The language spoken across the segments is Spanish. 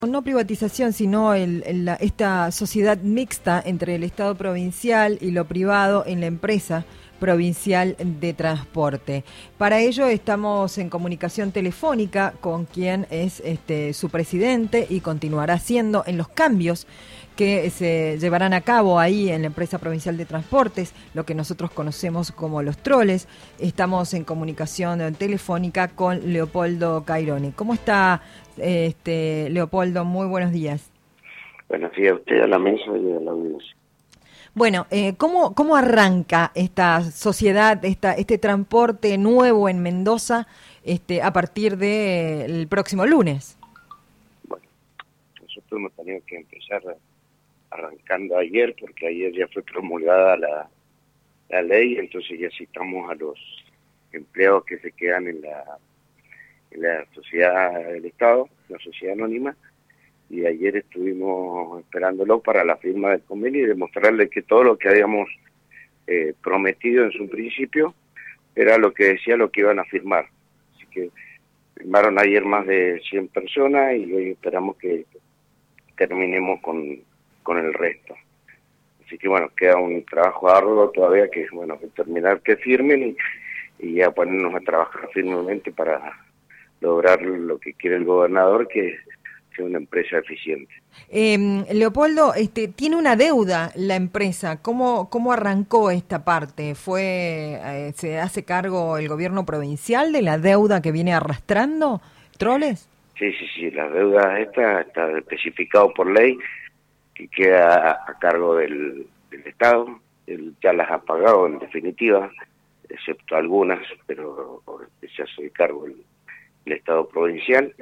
No privatización, sino esta sociedad mixta entre el Estado provincial y lo privado en la empresa provincial de transporte. Para ello estamos en comunicación telefónica con quien es su presidente y continuará siendo en los cambios que se llevarán a cabo ahí en la empresa provincial de transportes, lo que nosotros conocemos como los troles. Estamos en comunicación telefónica con Leopoldo Cairone. ¿Cómo está, Leopoldo? Muy buenos días. Buenos días a usted, a la mesa y a la audiencia. Bueno, ¿cómo arranca esta sociedad, este transporte nuevo en Mendoza a partir del próximo lunes? Bueno, nosotros hemos tenido que empezar arrancando ayer, porque ayer ya fue promulgada la ley, entonces ya citamos a los empleados que se quedan en la sociedad del Estado, la sociedad anónima, y ayer estuvimos esperándolo para la firma del convenio y demostrarle que todo lo que habíamos prometido en su principio era lo que decía lo que iban a firmar. Así que firmaron ayer más de 100 personas y hoy esperamos que terminemos con el resto. Así que bueno, queda un trabajo arduo todavía que terminar que firmen y ya ponernos a trabajar firmemente para lograr lo que quiere el gobernador, que sea una empresa eficiente. Leopoldo, tiene una deuda la empresa. ¿Cómo arrancó esta parte? ¿Se hace cargo el gobierno provincial de la deuda que viene arrastrando Troles? Sí, la deuda está especificado por ley, que queda a cargo del Estado. Él ya las ha pagado en definitiva, excepto algunas, pero se hace cargo el Estado provincial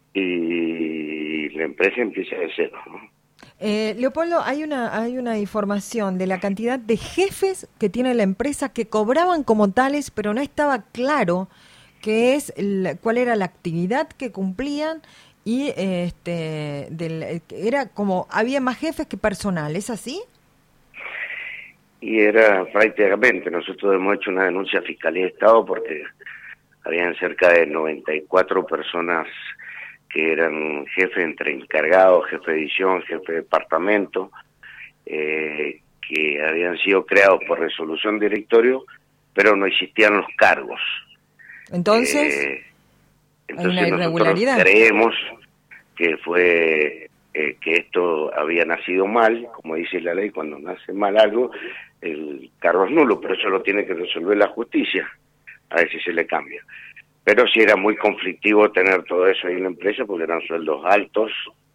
y la empresa empieza de cero, ¿no? Leopoldo, hay una información de la cantidad de jefes que tiene la empresa que cobraban como tales, pero no estaba claro cuál era la actividad que cumplían y era como había más jefes que personal, ¿es así? Y era prácticamente, nosotros hemos hecho una denuncia a Fiscalía de Estado porque habían cerca de 94 personas que eran jefes entre encargados, jefe de edición, jefe de departamento, que habían sido creados por resolución de directorio, pero no existían los cargos. Entonces ¿hay una irregularidad? Nosotros creemos que fue que esto había nacido mal, como dice la ley, cuando nace mal algo, el cargo es nulo, pero eso lo tiene que resolver la justicia, a ver si se le cambia. Pero sí era muy conflictivo tener todo eso ahí en la empresa porque eran sueldos altos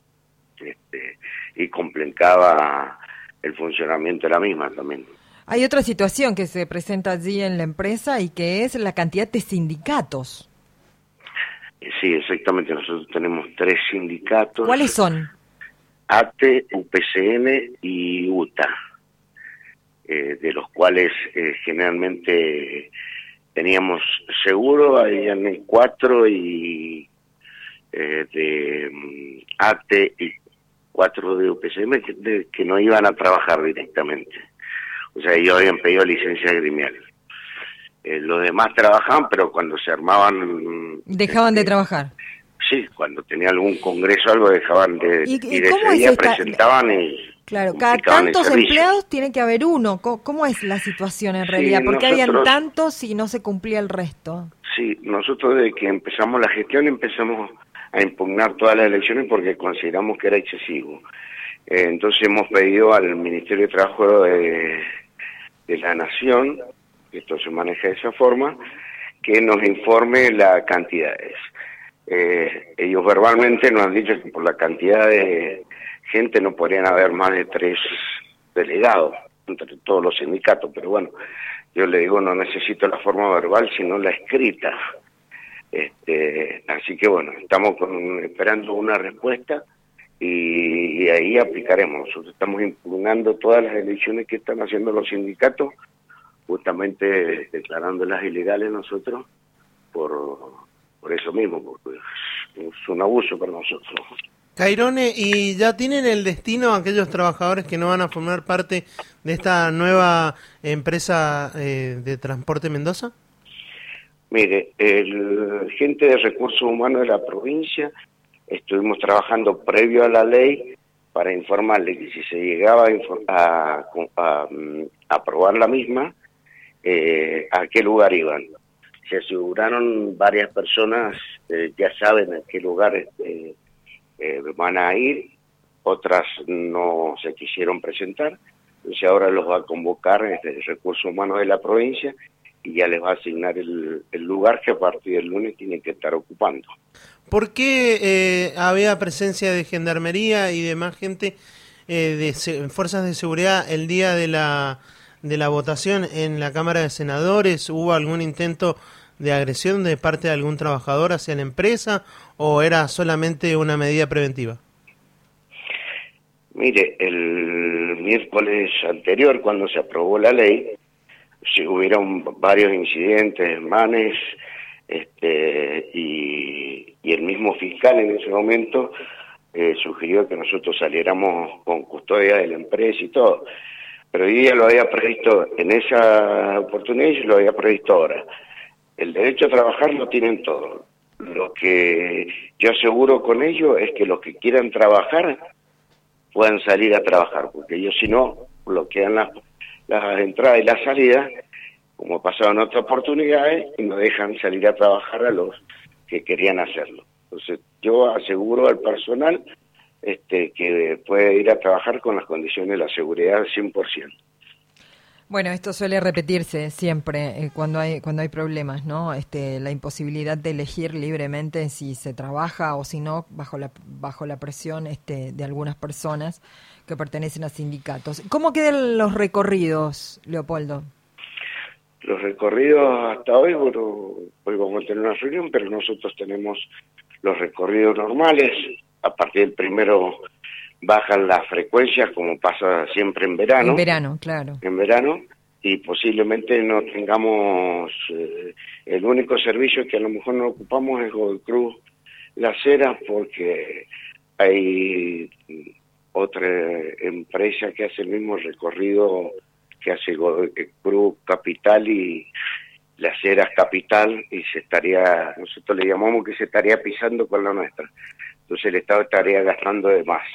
y complicaba el funcionamiento de la misma también. Hay otra situación que se presenta allí en la empresa y que es la cantidad de sindicatos. Sí, exactamente. Nosotros tenemos 3 sindicatos. ¿Cuáles son? ATE, UPCN y UTA, de los cuales generalmente teníamos seguro, habían 4 y de ATE y 4 de UPCM que no iban a trabajar directamente. O sea, ellos habían pedido licencia gremial. Los demás trabajaban, pero cuando se armaban... ¿Dejaban de trabajar? Sí, cuando tenía algún congreso o algo dejaban de ir ese día, presentaban y... Claro, cada tantos empleados tiene que haber uno. ¿Cómo es la situación en realidad? ¿Por qué habían tantos y no se cumplía el resto? Sí, nosotros desde que empezamos la gestión empezamos a impugnar todas las elecciones porque consideramos que era excesivo. Entonces hemos pedido al Ministerio de Trabajo de la Nación, que esto se maneja de esa forma, que nos informe las cantidades. Ellos verbalmente nos han dicho que por la cantidad de gente no podrían haber más de 3 delegados entre todos los sindicatos, pero bueno, yo le digo, no necesito la forma verbal, sino la escrita. Así que bueno, estamos esperando una respuesta y ahí aplicaremos. Nosotros estamos impugnando todas las elecciones que están haciendo los sindicatos, justamente declarándolas ilegales nosotros por eso mismo, porque es un abuso para nosotros. Cairone, ¿y ya tienen el destino aquellos trabajadores que no van a formar parte de esta nueva empresa de Transporte Mendoza? Mire, el gente de recursos humanos de la provincia estuvimos trabajando previo a la ley para informarle que si se llegaba a aprobar la misma, a qué lugar iban. Se aseguraron varias personas, ya saben a qué lugar van a ir, otras no se quisieron presentar, entonces ahora los va a convocar desde Recursos Humanos de la provincia y ya les va a asignar el lugar que a partir del lunes tienen que estar ocupando. ¿Por qué había presencia de gendarmería y demás gente de fuerzas de seguridad el día de la votación en la Cámara de Senadores? ¿Hubo algún intento de agresión de parte de algún trabajador hacia la empresa o era solamente una medida preventiva? Mire, el miércoles anterior, cuando se aprobó la ley, hubieron varios incidentes, desmanes, y el mismo fiscal en ese momento sugirió que nosotros saliéramos con custodia de la empresa y todo. Pero yo ya lo había previsto en esa oportunidad y lo había previsto ahora. El derecho a trabajar lo tienen todos. Lo que yo aseguro con ellos es que los que quieran trabajar puedan salir a trabajar, porque ellos si no bloquean las entradas y las salidas, como ha pasado en otras oportunidades, y no dejan salir a trabajar a los que querían hacerlo. Entonces yo aseguro al personal que puede ir a trabajar con las condiciones de la seguridad al 100%. Bueno, esto suele repetirse siempre cuando hay problemas, ¿no? La imposibilidad de elegir libremente si se trabaja o si no, bajo la presión de algunas personas que pertenecen a sindicatos. ¿Cómo quedan los recorridos, Leopoldo? Los recorridos hasta hoy, bueno, hoy vamos a tener una reunión, pero nosotros tenemos los recorridos normales. A partir del primero bajan las frecuencias, como pasa siempre en verano. En verano, claro. En verano, y posiblemente no tengamos, el único servicio que a lo mejor no ocupamos es Godoy Cruz Las Heras, porque hay otra empresa que hace el mismo recorrido que hace Godoy Cruz Capital y Las Heras Capital, y nosotros le llamamos que se estaría pisando con la nuestra. Entonces el Estado estaría gastando de más.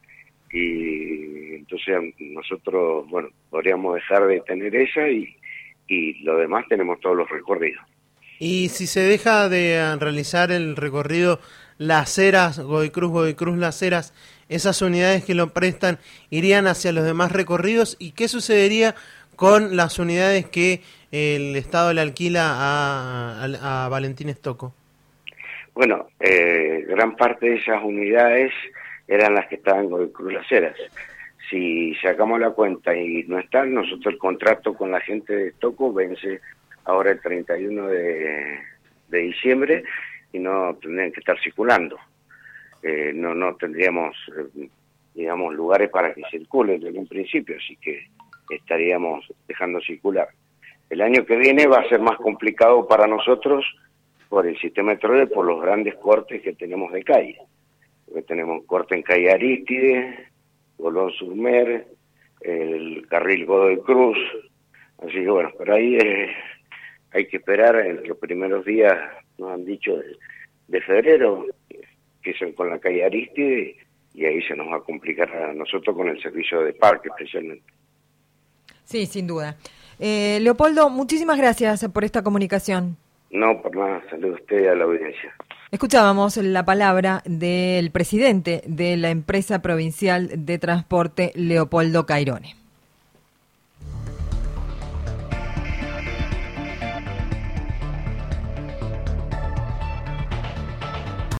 Y entonces nosotros, bueno, podríamos dejar de tener esa y lo demás tenemos todos los recorridos. Y si se deja de realizar el recorrido Las Heras, Godoy Cruz Las Heras, esas unidades que lo prestan irían hacia los demás recorridos, ¿y qué sucedería con las unidades que el Estado le alquila a Valentín Stocco? Bueno, gran parte de esas unidades eran las que estaban en Godoy Cruz Las Heras. Si sacamos la cuenta y no están, nosotros el contrato con la gente de Stocco vence ahora el 31 de diciembre y no tendrían que estar circulando. No tendríamos, digamos, lugares para que circulen desde un principio, así que estaríamos dejando circular. El año que viene va a ser más complicado para nosotros por el sistema de troles, por los grandes cortes que tenemos de calle. Porque tenemos corte en calle Aristide, Golón Surmer, el carril Godoy Cruz, así que bueno, pero ahí hay que esperar en los primeros días, nos han dicho, de febrero, que son con la calle Aristide, y ahí se nos va a complicar a nosotros con el servicio de parque especialmente. Sí, sin duda. Leopoldo, muchísimas gracias por esta comunicación. No, por nada, saludo a usted y a la audiencia. Escuchábamos la palabra del presidente de la empresa provincial de transporte, Leopoldo Cairone.